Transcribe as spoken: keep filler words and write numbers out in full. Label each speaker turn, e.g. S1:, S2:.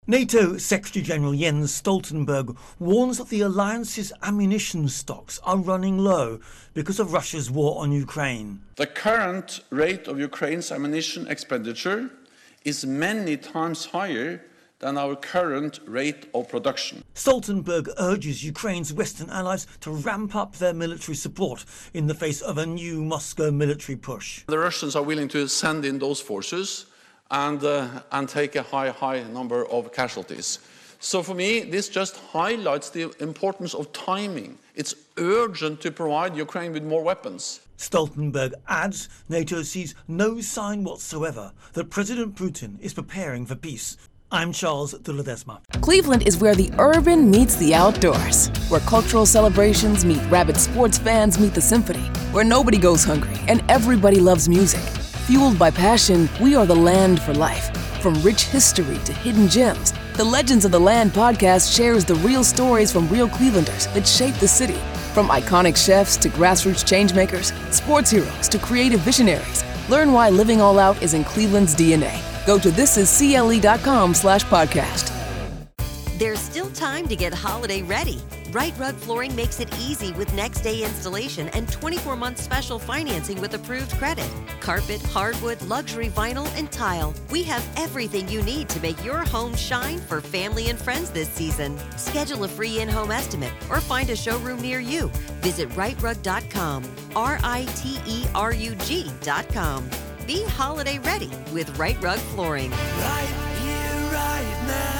S1: NATO Secretary-General Jens Stoltenberg warns that the alliance's ammunition stocks are running low because of Russia's war on Ukraine.
S2: The current rate of Ukraine's ammunition expenditure is many times higher than our current rate of production.
S1: Stoltenberg urges Ukraine's Western allies to ramp up their military support in the face of a new Moscow military push.
S2: The Russians are willing to send in those forces and, uh, and take a high, high number of casualties. So for me, this just highlights the importance of timing. It's urgent to provide Ukraine with more weapons.
S1: Stoltenberg adds NATO sees no sign whatsoever that President Putin is preparing for peace. I'm Charles de Ledesma.
S3: Cleveland is where the urban meets the outdoors, where cultural celebrations meet rabid sports fans meet the symphony, where nobody goes hungry and everybody loves music. Fueled by passion, we are the land for life. From rich history to hidden gems, the Legends of the Land podcast shares the real stories from real Clevelanders that shape the city. From iconic chefs to grassroots changemakers, sports heroes to creative visionaries, learn why living all out is in Cleveland's D N A. Go to thisiscle.com slash podcast.
S4: There's still time to get holiday ready. Right Rug Flooring makes it easy with next day installation and twenty-four month special financing with approved credit. Carpet, hardwood, luxury vinyl, and tile. We have everything you need to make your home shine for family and friends this season. Schedule a free in-home estimate or find a showroom near you. Visit right rug dot com, R I T E R U G dot com. Be holiday ready with Right Rug Flooring.
S5: Right here, right now.